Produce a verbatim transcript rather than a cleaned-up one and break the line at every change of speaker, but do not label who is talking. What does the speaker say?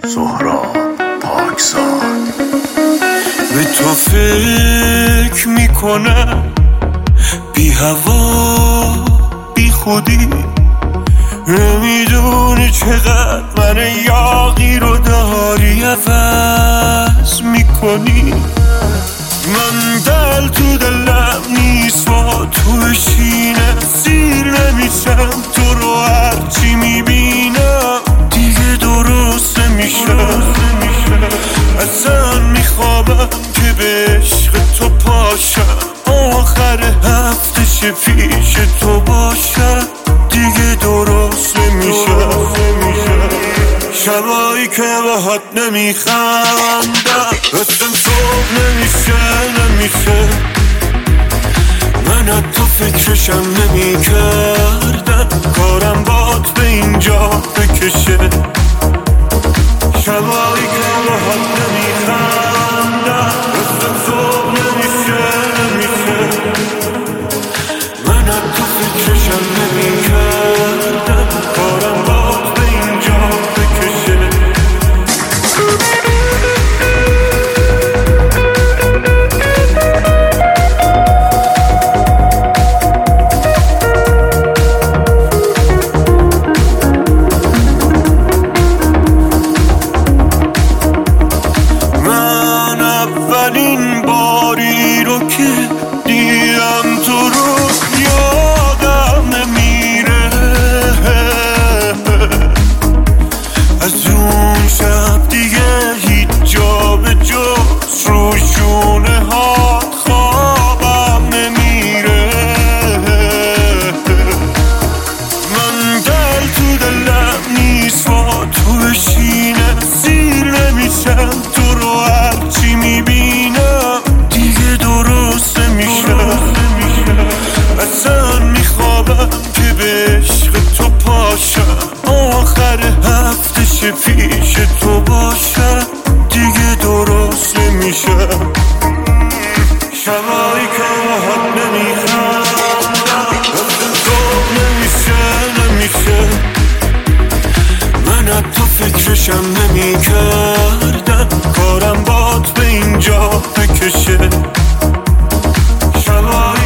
سهراب پاکزاد.
به تو فکر میکنم بی هوا بی خودی، نمیدونی چقدر من یاغی رو داری عوض میکنی. من دل تو دلم نیست و تو بشینه سیر نمیشم، تو رو هرچی میبینم دیگه درست نمیشه. اصلا میخوابم که به عشق تو پاشم، آخر هفته چه پیش تو باشم دیگه درست نمیشه. شبایی که باهات نمیخندم اسم صبح نمیشه نمیشه. من از تو فکرشم نمیکردم، کارم باد به اینجا بکشه. شبایی که باهات نمیخندم اسم صبح نمیشه نمیشه. من از تو فکرشم نمیکردم، کارم باد به اینجا بکشه. من اولین باری رو که دیدم تو رو یادم نمیره، از اون شب دیگه هیچ جا به جز رو شونه هات خوابم نمیره. من دل تو دلم نیست و تو بشینه سیر نمیشم، تو رو هرچی میبینم دیگه درست نمیشه. اصلا میخوابم که به عشق تو پاشم، آخر هفته چه پیش تو باشم دیگه درست نمیشه. شبایی که باهات نمیخندم اسم صبح نمیشه نمیشه. من از تو فکرشم نمیکردم، کارم باد به اینجا بکشه. شبایی